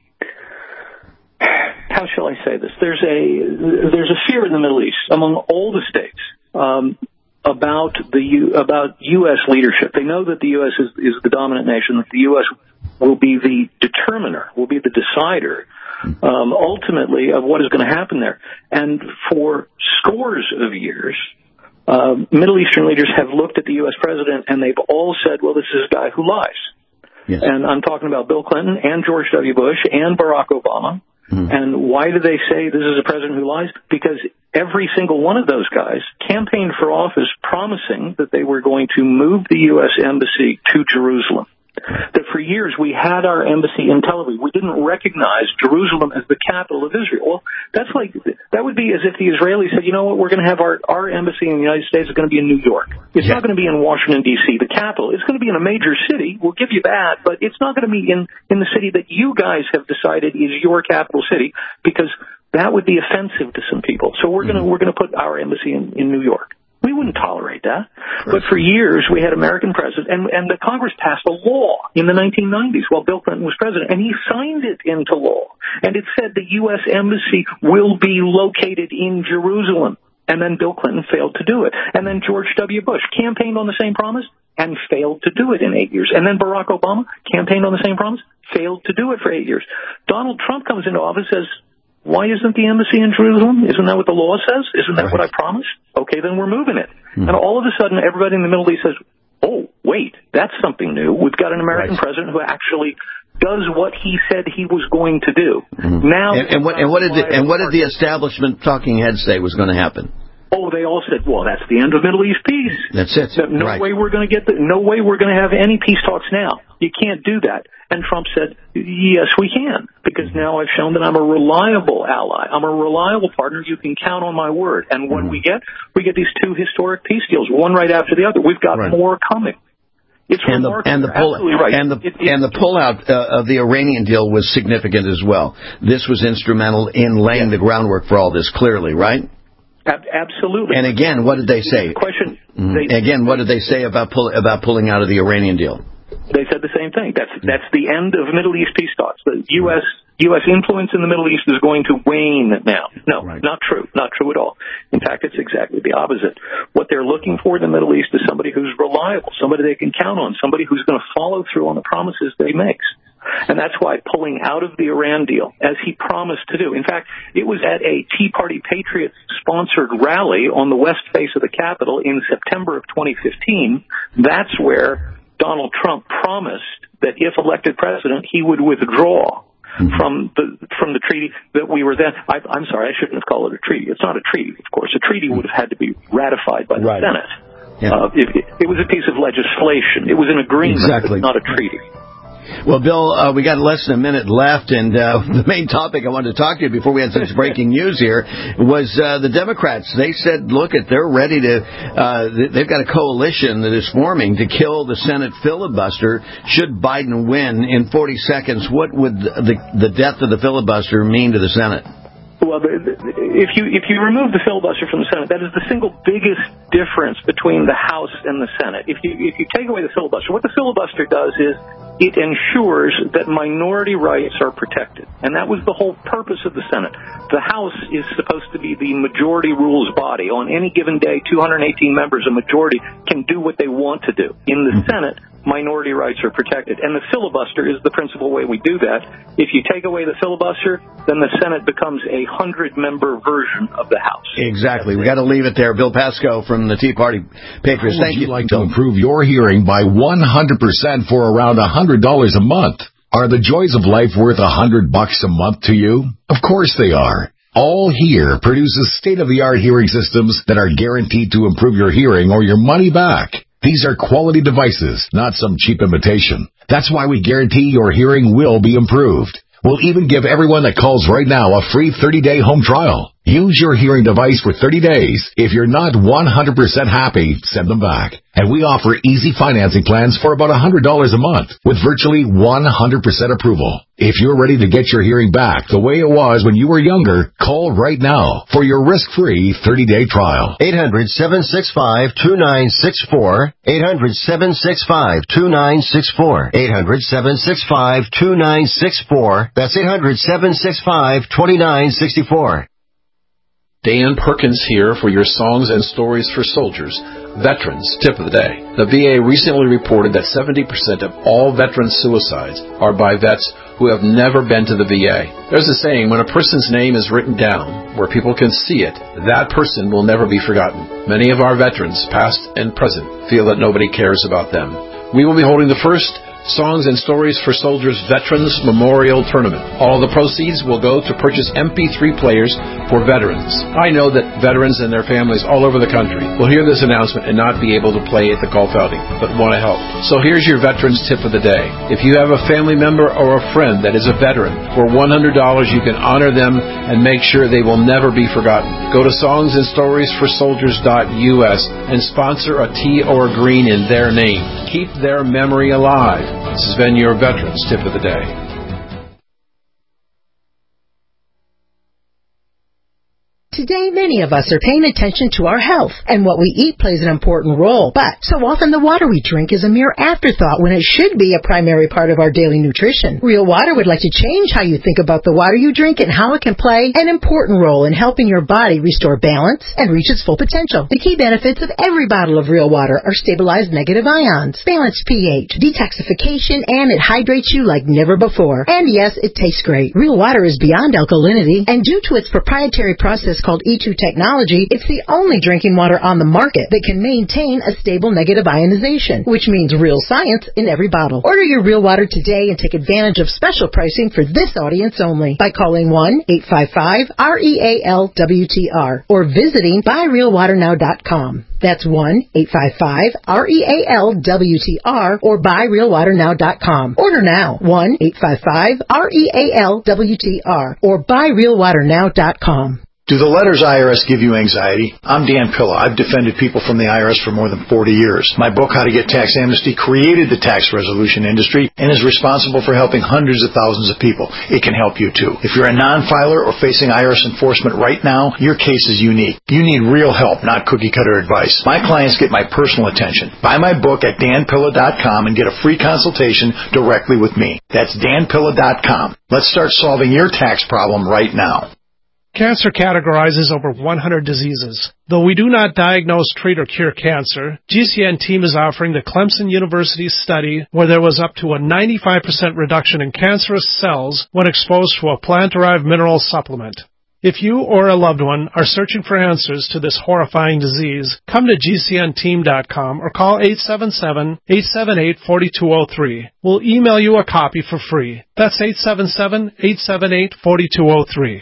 how shall I say this? There's a there's a fear in the Middle East among all the states um, about the U, about U S leadership. They know that the U S is, is the dominant nation, that the U S will be the determiner, will be the decider, um, ultimately, of what is going to happen there. And for scores of years, uh, Middle Eastern leaders have looked at the U S president, and they've all said, well, this is a guy who lies. Yes. And I'm talking about Bill Clinton and George W. Bush and Barack Obama. Mm-hmm. And why do they say this is a president who lies? Because every single one of those guys campaigned for office promising that they were going to move the U S embassy to Jerusalem. That for years we had our embassy in Tel Aviv. We didn't recognize Jerusalem as the capital of Israel. Well, that's like, that would be as if the Israelis said, you know what, we're going to have our, our embassy in the United States is going to be in New York. It's yeah. not going to be in Washington, D C, the capital. It's going to be in a major city. We'll give you that, but it's not going to be in, in the city that you guys have decided is your capital city, because that would be offensive to some people. So we're going to, mm-hmm. we're going to put our embassy in, in New York. We wouldn't tolerate that. But for years, we had American presidents, and, and the Congress passed a law in the nineteen nineties while Bill Clinton was president, and he signed it into law. And it said the U S Embassy will be located in Jerusalem. And then Bill Clinton failed to do it. And then George W. Bush campaigned on the same promise and failed to do it in eight years. And then Barack Obama campaigned on the same promise, failed to do it for eight years. Donald Trump comes into office and says, why isn't the embassy in Jerusalem? Isn't that what the law says? Isn't that right. what I promised? Okay, then we're moving it. Hmm. And all of a sudden, everybody in the Middle East says, oh, wait, that's something new. We've got an American right. president who actually does what he said he was going to do. Mm-hmm. Now, and, and what and what did the, and what did the establishment talking heads say was going to happen? Oh, they all said, "Well, that's the end of Middle East peace. That's it. No, no right. way we're going to get the, no way we're going to have any peace talks now. You can't do that." And Trump said, "Yes, we can, because now I've shown that I'm a reliable ally. I'm a reliable partner. You can count on my word." And what mm-hmm. we get, we get these two historic peace deals, one right after the other. We've got right. more coming. It's and the and the pull right. and the it, it, and the pullout uh, of the Iranian deal was significant as well. This was instrumental in laying yeah. the groundwork for all this. Clearly, right? Ab- absolutely. And again, what did they say? The question. Mm-hmm. They, again, what did they say about pull, about pulling out of the Iranian deal? They said the same thing. That's that's the end of Middle East peace talks. The U S U S influence in the Middle East is going to wane now. No, right. not true. Not true at all. In fact, it's exactly the opposite. What they're looking for in the Middle East is somebody who's reliable, somebody they can count on, somebody who's going to follow through on the promises they make. And that's why pulling out of the Iran deal, as he promised to do. In fact, it was at a Tea Party Patriots-sponsored rally on the west face of the Capitol in September of twenty fifteen. That's where Donald Trump promised that if elected president, he would withdraw mm-hmm. from the from the treaty that we were then. I, I'm sorry, I shouldn't have called it a treaty. It's not a treaty, of course. A treaty would have had to be ratified by the right. Senate. Yeah. Uh, it, it, it was a piece of legislation. It was an agreement, exactly. not a treaty. Well, Bill, uh, we got less than a minute left, and uh, the main topic I wanted to talk to you before we had such breaking news here was uh, the Democrats. They said, look, if they're ready to, uh, they've got a coalition that is forming to kill the Senate filibuster should Biden win in forty seconds. What would the, the death of the filibuster mean to the Senate? Well, if you if you remove the filibuster from the Senate, that is the single biggest difference between the House and the Senate. If you if you take away the filibuster, what the filibuster does is it ensures that minority rights are protected. And that was the whole purpose of the Senate. The House is supposed to be the majority rules body. On any given day, two hundred eighteen members, a majority, can do what they want to do. In the Senate, minority rights are protected. And the filibuster is the principal way we do that. If you take away the filibuster, then the Senate becomes a hundred-member version of the House. Exactly. We got to leave it there. Bill Pasco from the Tea Party Patriots. Thank you. Would you like to improve your hearing by one hundred percent for around one hundred dollars a month? Are the joys of life worth one hundred bucks a month to you? Of course they are. All Hear produces state-of-the-art hearing systems that are guaranteed to improve your hearing or your money back. These are quality devices, not some cheap imitation. That's why we guarantee your hearing will be improved. We'll even give everyone that calls right now a free thirty-day home trial. Use your hearing device for thirty days. If you're not one hundred percent happy, send them back. And we offer easy financing plans for about one hundred dollars a month with virtually one hundred percent approval. If you're ready to get your hearing back the way it was when you were younger, call right now for your risk-free thirty-day trial. eight hundred, seven six five, two nine six four. eight hundred, seven six five, two nine six four. eight hundred, seven six five, two nine six four. That's eight hundred, seven six five, two nine six four. Dan Perkins here for your Songs and Stories for Soldiers, Veterans Tip of the Day. The V A recently reported that seventy percent of all veteran suicides are by vets who have never been to the V A. There's a saying, when a person's name is written down where people can see it, that person will never be forgotten. Many of our veterans, past and present, feel that nobody cares about them. We will be holding the first Songs and Stories for Soldiers Veterans Memorial Tournament. All the proceeds will go to purchase M P three players for veterans. I know that veterans and their families all over the country will hear this announcement and not be able to play at the golf outing, but want to help. So here's your Veterans Tip of the Day. If you have a family member or a friend that is a veteran, for one hundred dollars you can honor them and make sure they will never be forgotten. Go to songs and stories for soldiers dot U S and sponsor a tea or a green in their name. Keep their memory alive. This has been your Veterans Tip of the Day. Today, many of us are paying attention to our health, and what we eat plays an important role. But so often the water we drink is a mere afterthought when it should be a primary part of our daily nutrition. Real Water would like to change how you think about the water you drink and how it can play an important role in helping your body restore balance and reach its full potential. The key benefits of every bottle of Real Water are stabilized negative ions, balanced pH, detoxification, and it hydrates you like never before. And yes, it tastes great. Real Water is beyond alkalinity, and due to its proprietary process called E two technology, it's the only drinking water on the market that can maintain a stable negative ionization, which means real science in every bottle. Order your Real Water today and take advantage of special pricing for this audience only by calling one eight five five R E A L W T R or visiting buy real water now dot com. That's one eight five five R E A L W T R or buy real water now dot com. Order now, one eight five five R E A L W T R or buy real water now dot com. Do the letters I R S give you anxiety? I'm Dan Pilla. I've defended people from the I R S for more than forty years. My book, How to Get Tax Amnesty, created the tax resolution industry and is responsible for helping hundreds of thousands of people. It can help you too. If you're a non-filer or facing I R S enforcement right now, your case is unique. You need real help, not cookie-cutter advice. My clients get my personal attention. Buy my book at dan pilla dot com and get a free consultation directly with me. That's dan pilla dot com. Let's start solving your tax problem right now. Cancer categorizes over one hundred diseases. Though we do not diagnose, treat, or cure cancer, G C N team is offering the Clemson University study where there was up to a ninety-five percent reduction in cancerous cells when exposed to a plant-derived mineral supplement. If you or a loved one are searching for answers to this horrifying disease, come to G C N team dot com or call eight seven seven, eight seven eight, four two zero three. We'll email you a copy for free. That's eight seven seven, eight seven eight, four two zero three.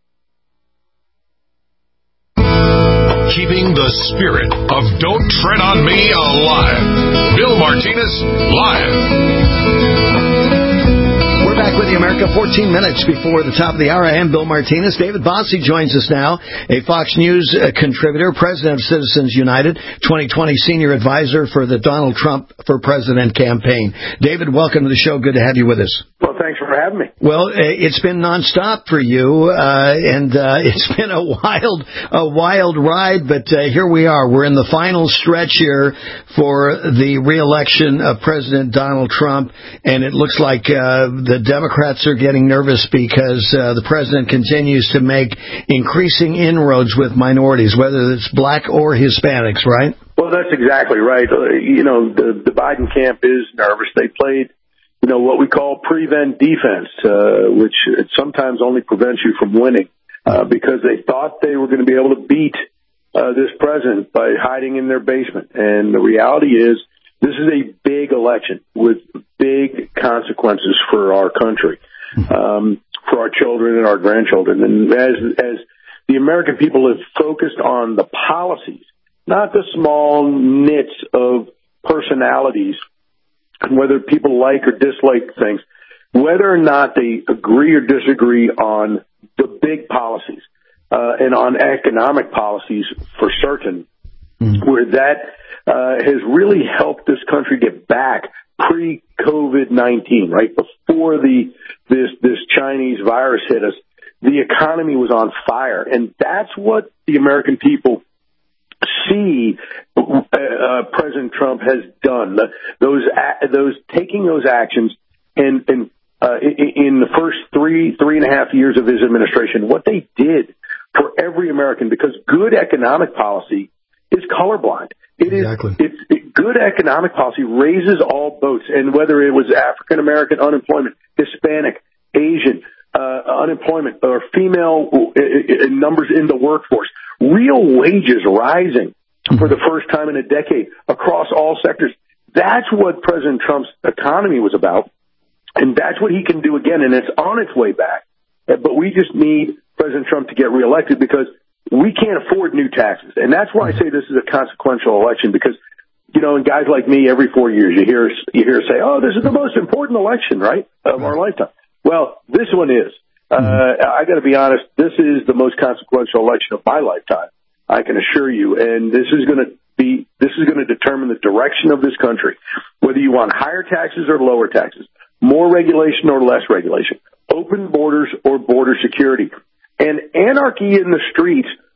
Keeping the spirit of Don't Tread on Me alive. Bill Martinez, live. We're back with you, America, fourteen minutes before the top of the hour. I am Bill Martinez. David Bossie joins us now, a Fox News uh, contributor, president of Citizens United, twenty twenty senior advisor for the Donald Trump for President campaign. David, welcome to the show. Good to have you with us. Well, thanks for having me. Well, it's been nonstop for you, uh, and uh, it's been a wild, a wild ride, but uh, here we are. We're in the final stretch here for the re-election of President Donald Trump, and it looks like uh, the Democrats are getting nervous because uh, the president continues to make increasing inroads with minorities, whether it's black or Hispanics, right? Well, that's exactly right. Uh, you know, the, the Biden camp is nervous. They played, you know, what we call prevent defense, uh, which sometimes only prevents you from winning, uh, because they thought they were going to be able to beat uh, this president by hiding in their basement. And the reality is this is a big election with big consequences for our country, um, for our children and our grandchildren. And as, as the American people have focused on the policies, not the small nits of personalities, and whether people like or dislike things, whether or not they agree or disagree on the big policies, uh, and on economic policies for certain, mm-hmm. where that uh, has really helped this country get back pre-COVID nineteen, right? Before the this this Chinese virus hit us, the economy was on fire, and that's what the American people see uh, President Trump has done. Those those taking those actions, and and uh, in the first three three and a half years of his administration, what they did for every American, because good economic policy is colorblind. It exactly. is it's it, good economic policy raises all boats, and whether it was African American unemployment, Hispanic, Asian uh, unemployment, or female uh, numbers in the workforce, real wages rising for the first time in a decade across all sectors. That's what President Trump's economy was about, and that's what he can do again, and it's on its way back. But we just need President Trump to get reelected because we can't afford new taxes. And that's why I say this is a consequential election, because, you know, and guys like me, every four years you hear you hear say, oh, this is the most important election, right, of our lifetime. Well, this one is. Uh, I got to be honest, this is the most consequential election of my lifetime, I can assure you. And this is going to be, this is going to determine the direction of this country, whether you want higher taxes or lower taxes, more regulation or less regulation, open borders or border security. And anarchy in the streets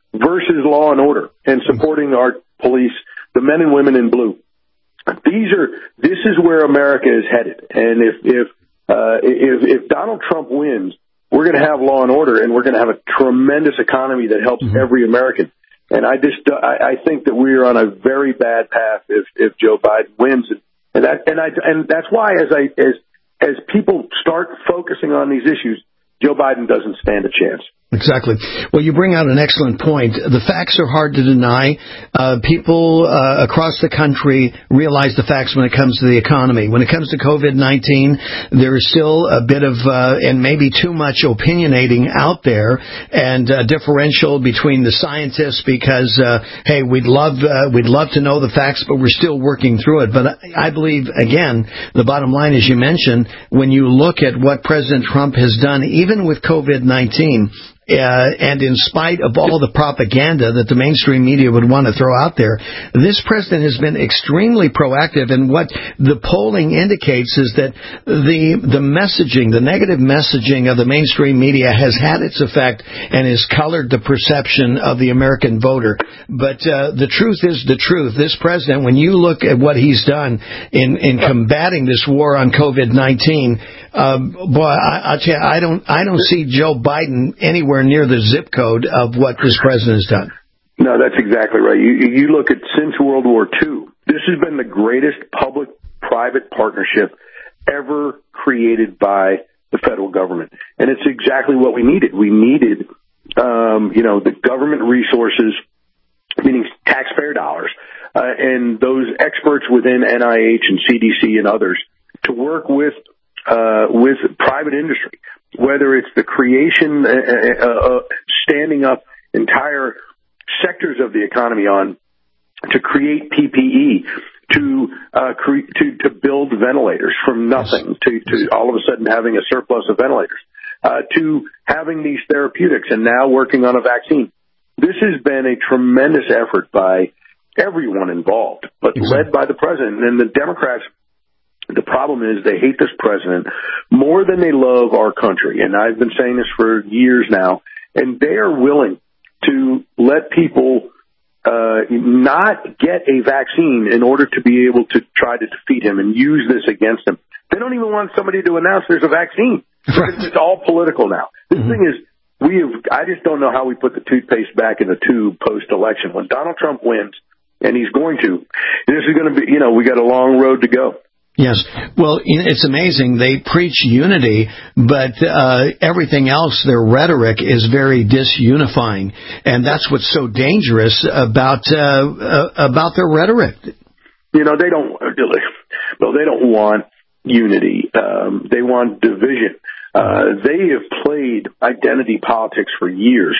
versus law and order and supporting our police, the men and women in blue. These are, this is where America is headed. And if, if, uh, if, if Donald Trump wins, we're going to have law and order, and we're going to have a tremendous economy that helps mm-hmm. every American. And I just, I, I think that we are on a very bad path if, if Joe Biden wins. And that, and I, and that's why as I, as, as people start focusing on these issues, Joe Biden doesn't stand a chance. Exactly. Well, you bring out an excellent point. The facts are hard to deny. Uh, people uh, across the country realize the facts when it comes to the economy. When it comes to COVID nineteen, there is still a bit of, uh, and maybe too much opinionating out there and uh, differential between the scientists because, uh, hey, we'd love, uh, we'd love to know the facts, but we're still working through it. But I believe, again, the bottom line, as you mentioned, when you look at what President Trump has done, even with COVID nineteen, Uh, and in spite of all the propaganda that the mainstream media would want to throw out there, this president has been extremely proactive. And what the polling indicates is that the the messaging, the negative messaging of the mainstream media has had its effect and has colored the perception of the American voter. But uh, the truth is the truth. This president, when you look at what he's done in, in combating this war on COVID nineteen, um, boy, I, I tell you, I don't, I don't see Joe Biden anywhere near the zip code of what this president has done. No, that's exactly right. You, you look at since World War Two, this has been the greatest public-private partnership ever created by the federal government. And it's exactly what we needed. We needed, um, you know, the government resources, meaning taxpayer dollars, uh, and those experts within N I H and C D C and others to work with Uh, with private industry, whether it's the creation, uh, uh, uh, standing up entire sectors of the economy on to create P P E, to uh, cre- to to build ventilators from nothing, to, to all of a sudden having a surplus of ventilators, uh, to having these therapeutics, and now working on a vaccine. This has been a tremendous effort by everyone involved, but exactly. led by the president. And the Democrats, the problem is they hate this president more than they love our country. And I've been saying this for years now. And they are willing to let people uh, not get a vaccine in order to be able to try to defeat him and use this against him. They don't even want somebody to announce there's a vaccine. Right. It's all political now. This mm-hmm. thing is, we have, I just don't know how we put the toothpaste back in the tube post-election. When Donald Trump wins, and he's going to, this is going to be, you know, we got a long road to go. Yes. Well, it's amazing. They preach unity, but uh, everything else, their rhetoric is very disunifying. And that's what's so dangerous about uh, uh, about their rhetoric. You know, they don't, well, they don't want unity. Um, they want division. Uh, they have played identity politics for years.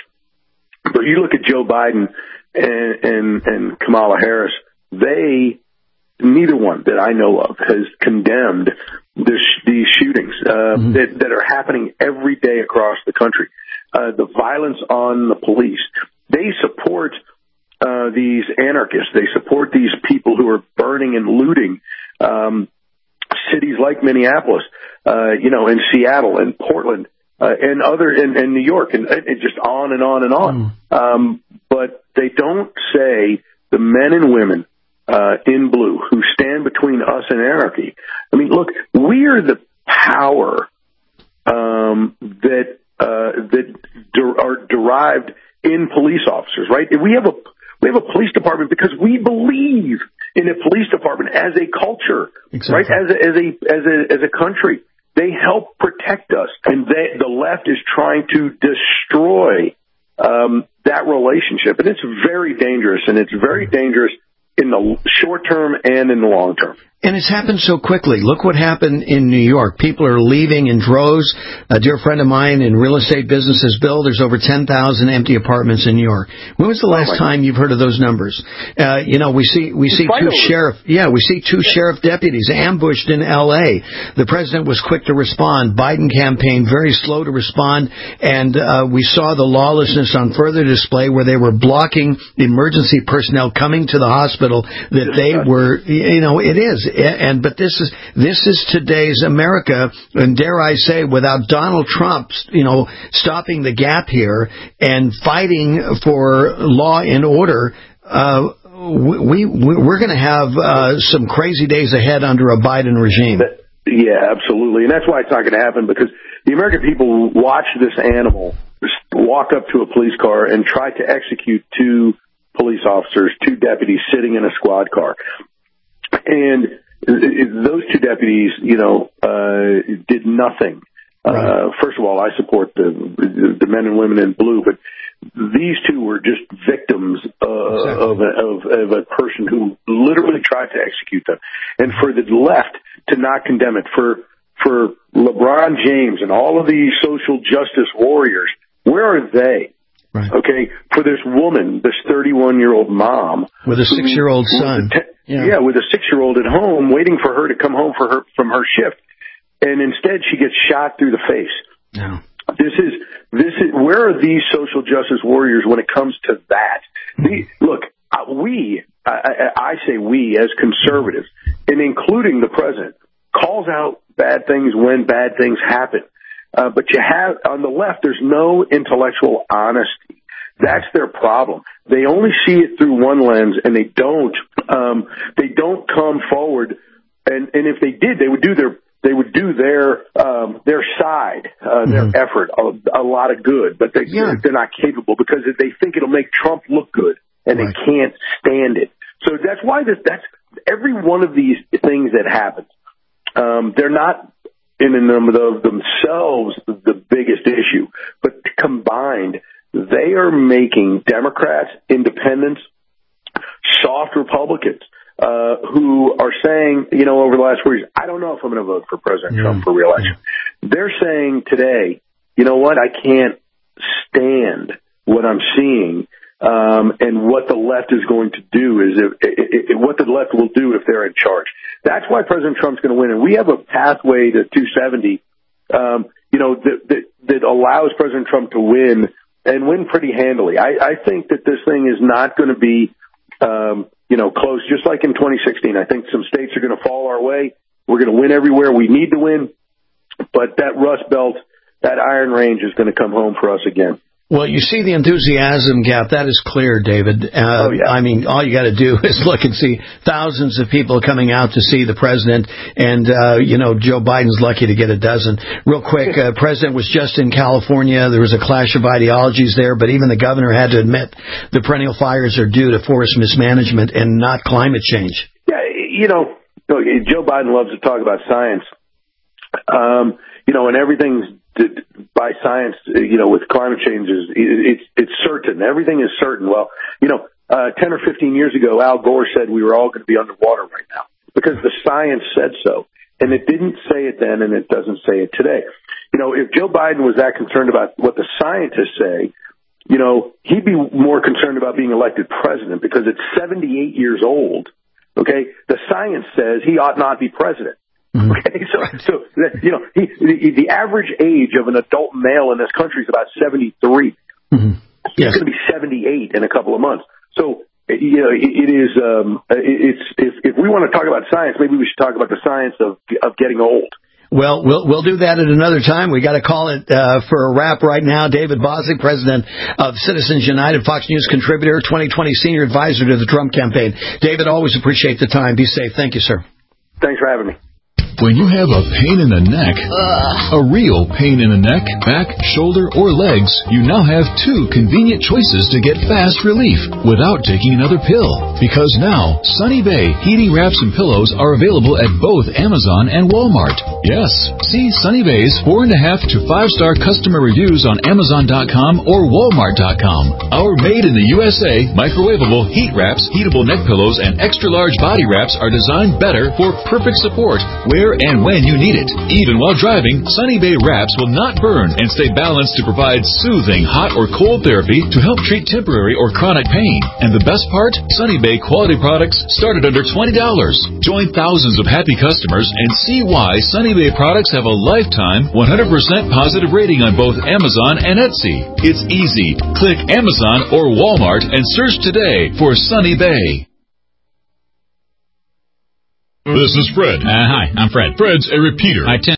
But you look at Joe Biden and, and, and Kamala Harris, they... neither one that I know of has condemned this, these shootings uh, mm-hmm. that, that are happening every day across the country. Uh, the violence on the police. They support uh, these anarchists. They support these people who are burning and looting um, cities like Minneapolis, uh, you know, and Seattle and Portland uh, and other and, and New York and, and just on and on and on. Mm. Um, but they don't say the men and women Uh, in blue, who stand between us and anarchy. I mean, look, we are the power um, that uh, that de- are derived in police officers, right? We have a we have a police department because we believe in a police department as a culture, exactly. right? As a, as a as a as a country, they help protect us, and they, the left is trying to destroy um, that relationship, and it's very dangerous, and it's very dangerous in the short term and in the long term. And it's happened so quickly. Look what happened in New York. People are leaving in droves. A dear friend of mine in real estate business says, Bill, there's over ten thousand empty apartments in New York. When was the last oh time you've heard of those numbers? Uh, you know, we see we see two sheriff, yeah, we see two yeah. sheriff deputies ambushed in L A. The president was quick to respond. Biden campaign very slow to respond, and uh, we saw the lawlessness on further display where they were blocking emergency personnel coming to the hospital that they were. You know, it is. and but this is this is today's America, and dare I say, without Donald Trump, you know, stopping the gap here and fighting for law and order, uh, we, we we're going to have uh, some crazy days ahead under a Biden regime. Yeah, absolutely, and that's why it's not going to happen, because the American people watch this animal walk up to a police car and try to execute two police officers, two deputies sitting in a squad car. And those two deputies, you know, uh, did nothing. Right. Uh, first of all, I support the, the men and women in blue, but these two were just victims uh, exactly. of, a, of, of a person who literally tried to execute them. And for the left to not condemn it, for for LeBron James and all of these social justice warriors, where are they? Right. Okay, for this woman, this thirty-one-year-old mom with a six-year-old who, son, te- yeah. yeah, with a six-year-old at home, waiting for her to come home for her from her shift, and instead she gets shot through the face. Yeah. This is this is where are these social justice warriors when it comes to that? The, look, uh, we, I, I, I say we as conservatives, and including the president, calls out bad things when bad things happen. Uh, but you have, on the left, there's no intellectual honesty. That's their problem. They only see it through one lens, and they don't, um, they don't come forward. And, and if they did, they would do their, they would do their, um, their side, uh, their mm-hmm. effort, a, a lot of good, but they, yeah. they're not capable because they think it'll make Trump look good, and right. they can't stand it. So that's why this, that's every one of these things that happens. Um, they're not in and of themselves the biggest issue, but combined, they are making Democrats, independents, soft Republicans, uh, who are saying, you know, over the last four years, I don't know if I'm going to vote for President yeah. Trump for re-election. Yeah. They're saying today, you know what, I can't stand what I'm seeing. Um, and what the left is going to do is if, if, if, what the left will do if they're in charge. That's why President Trump's going to win. And we have a pathway to two seventy, um, you know, that, that, that allows President Trump to win and win pretty handily. I, I think that this thing is not going to be, um, you know, close, just like in twenty sixteen. I think some states are going to fall our way. We're going to win everywhere we need to win. But that Rust Belt, that Iron Range is going to come home for us again. Well, you see the enthusiasm gap. That is clear, David. Uh, oh, yeah. I mean, all you got to do is look and see thousands of people coming out to see the president. And, uh, you know, Joe Biden's lucky to get a dozen. Real quick, uh, president was just in California. There was a clash of ideologies there, but even the governor had to admit the perennial fires are due to forest mismanagement and not climate change. Yeah, you know, Joe Biden loves to talk about science. Um, you know, and everything's by science, you know, with climate change, is it's it's certain. Everything is certain. Well, you know, uh, ten or fifteen years ago, Al Gore said we were all going to be underwater right now because the science said so, and it didn't say it then, and it doesn't say it today. You know, if Joe Biden was that concerned about what the scientists say, you know, he'd be more concerned about being elected president because at seventy-eight years old, okay, the science says he ought not be president. Mm-hmm. Okay, so, so you know, he, the, the average age of an adult male in this country is about seventy-three. Mm-hmm. Yes. He's going to be seventy-eight in a couple of months. So, you know, it, it is, um, it's, if, if we want to talk about science, maybe we should talk about the science of, of getting old. Well, we'll we'll do that at another time. We got to call it uh, for a wrap right now. David Bostic, president of Citizens United, Fox News contributor, twenty twenty senior advisor to the Trump campaign. David, always appreciate the time. Be safe. Thank you, sir. Thanks for having me. When you have a pain in the neck, a real pain in the neck, back, shoulder, or legs, you now have two convenient choices to get fast relief without taking another pill. Because now, Sunny Bay heating wraps and pillows are available at both Amazon and Walmart. Yes, see Sunny Bay's four and a half to five star customer reviews on Amazon dot com or Walmart dot com. Our made in the U S A microwavable heat wraps, heatable neck pillows, and extra large body wraps are designed better for perfect support where and when you need it. Even while driving, Sunny Bay wraps will not burn and stay balanced to provide soothing hot or cold therapy to help treat temporary or chronic pain. And the best part? Sunny Bay quality products start at under twenty dollars. Join thousands of happy customers and see why Sunny Bay products have a lifetime one hundred percent positive rating on both Amazon and Etsy. It's easy. Click Amazon or Walmart and search today for Sunny Bay. This is Fred. Uh, hi, I'm Fred. Fred's a repeater. I tend